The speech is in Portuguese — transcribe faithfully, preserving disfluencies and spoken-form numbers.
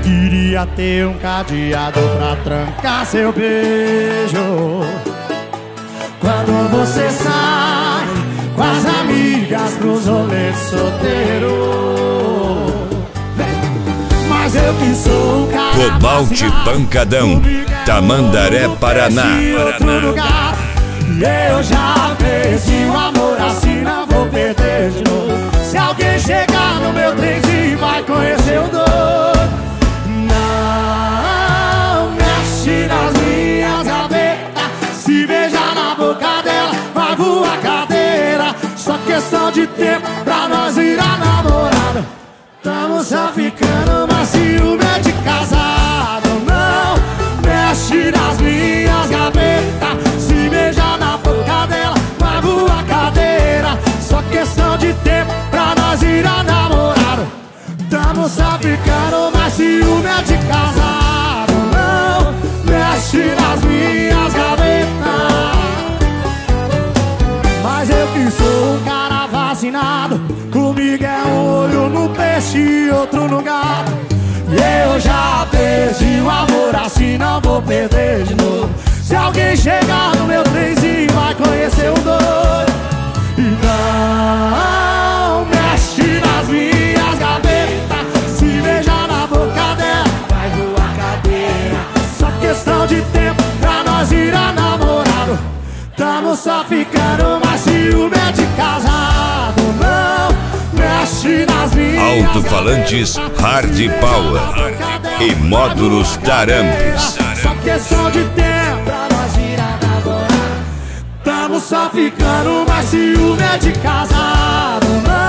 Queria ter um cadeado pra trancar seu beijo. Quando você sai com as amigas pros rolês solteiro. Mas eu que sou o cara Cobalt Pancadão, Tamandaré, Paraná. Paraná. E eu já perdi o amor, assim não vou perder de novo. Se alguém chegar no meu trenzinho vai conhecer o doido. Não mexe nas minhas gavetas, se beijar na boca dela vai voar cadeira. Só questão de tempo pra nós virar namorado. Tamo só ficando, mas ciúme é de casado. Não mexe nas minhas gavetas, se beijar na boca dela vai voar cadeira. Só questão de tempo pra nós virar namorado. Tamo só ficando, mas ciúme é de casado. Não mexe nas minhas gavetas. Mas eu que sou um cara vacinado, comigo é um olho no peixe e outro no gato. E eu já perdi o amor, assim não vou perder de novo. Se alguém chegar no meu trenzinho vai conhecer o doido. E não mexe nas minhas gavetas, se beijar na boca dela vai voar cadeira. Só questão de tempo pra nós virar namorado. Tamo só ficando, mas ciúme é de casado. Não mexe nas minhas Alto-falantes Hard Power e módulos Tarampes. Só questão de tempo pra nós virar namorado. Tamo só ficando, mas ciúme é de casado. Não